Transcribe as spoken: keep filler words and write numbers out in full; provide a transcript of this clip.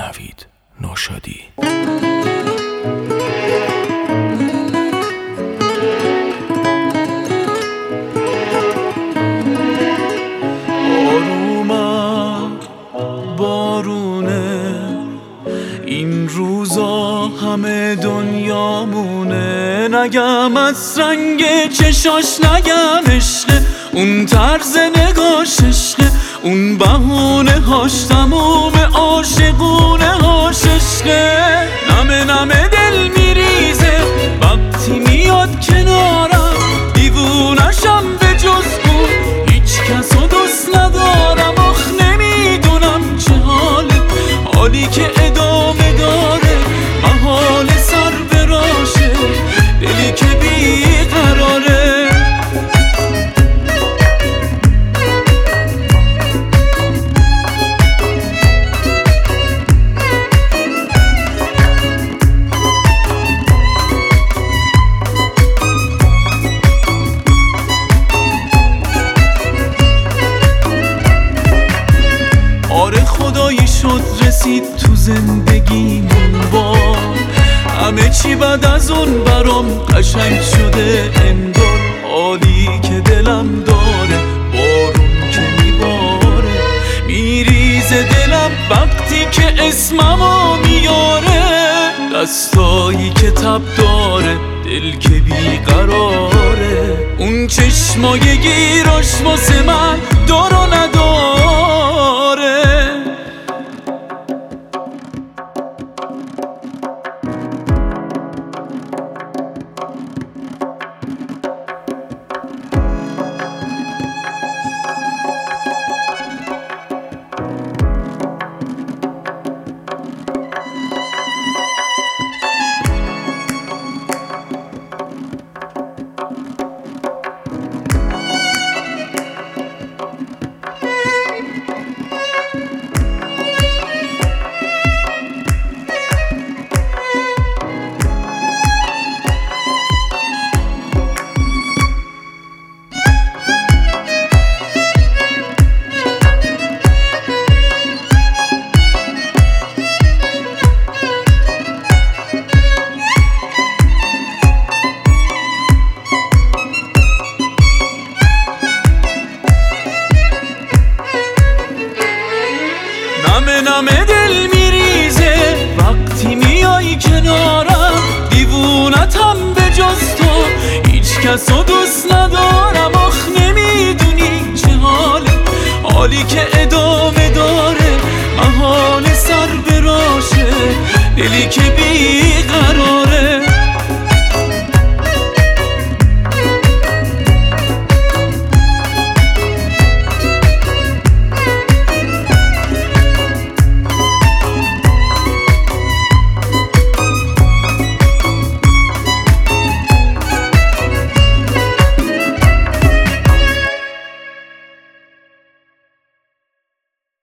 نوید نوشادی. آرومم بارونه این روزا همه دنیامونه، نگم از رنگ چشاش، نگم عشقه اون طرز نگاش، عشقه اون بهونه هاش، تموم عاشقونه هاش عشقه. نمه نمه دل میریزه وقتی میاد کنارم، دیوونشم به جز اون هیچ کس و دوست ندارم. آخ نمیدونم چه حاله، حالی که ادامه داره، محال سر براشه، دلی که بیقراره. آره خدایی شد رسید تو زندگیمون بار، همه چی بعد از اون برام قشنگ شده انگار. حالی که دلم داره، بارون که میباره، میریزه دلم وقتی که اسممو میاره. دستایی که تب داره، دل که بیقراره، اون چشمای گیراش واسه من دار و نداره. نمه نمه دل میریزه وقتی میای کنارم، دیوونتم به جز تو هیچ کس و دوست ندارم. آخ نمیدونی چه حاله، حالی که ادامه داره، محال سر براشه، دلی که بی